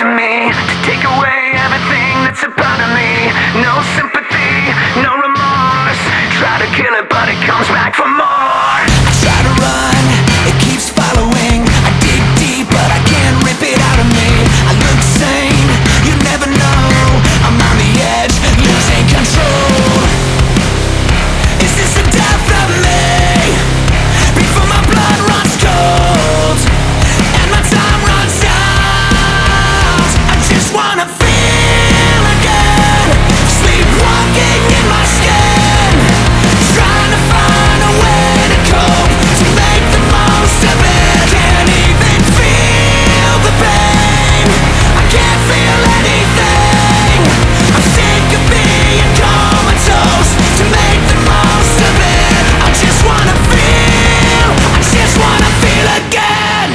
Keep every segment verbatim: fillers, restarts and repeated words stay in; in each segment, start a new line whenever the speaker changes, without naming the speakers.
to me, to take away everything that's a part of me. No sympathy, no remorse. Try to kill it, but it comes back for more. I try to run, it keeps following. I dig deep, but I can't rip it out of me. I look sane, you never know. I'm on the edge, losing control. Is this the death of me? Before my blood runs cold and my time runs out, I just wanna feel again, sleepwalking in my skin, trying to find a way to cope, to make the most of it. Can't even feel the pain, I can't feel anything. I'm sick of being comatose, to make the most of it. I just wanna feel, I just wanna feel again.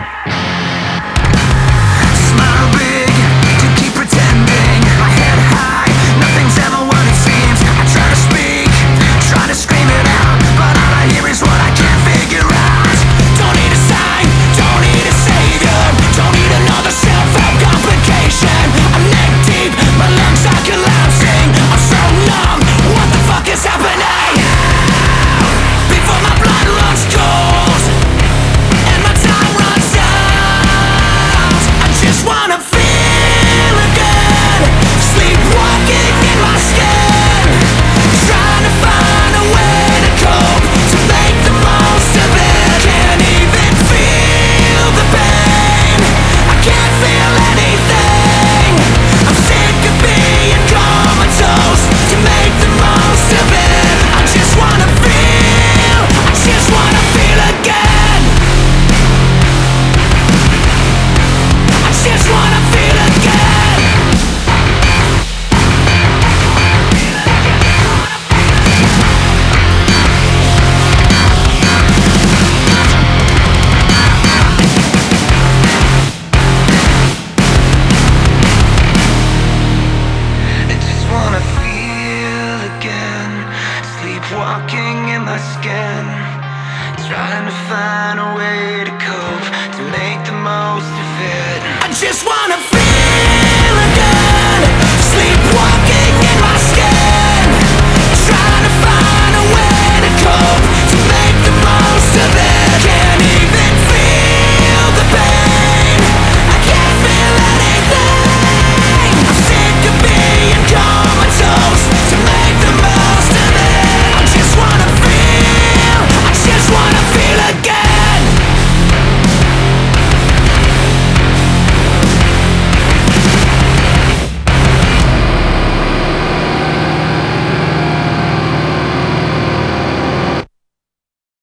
Smile big, to keep pretending. My head high, nothing's ever what it seems. I try to speak, try to scream it out, but all I hear is what I can't figure out. Don't need a sign, don't need a savior, don't need another self-help complication. I'm neck deep, my lungs are collapsing. I'm so numb, what the fuck is happening? Before my blood runs cold and my time runs out, I just wanna feel again, sleepwalking in my skin, trying to find a way to cope, to make the most of it. Can't even feel the pain, I can't feel anything. I'm sick of being comatose, to make the most of it. I just wanna feel, I just wanna feel again. I just wanna feel again. I just wanna feel again, sleepwalking in my skin, trying to find a way to cope, to make the most of it. I just wanna feel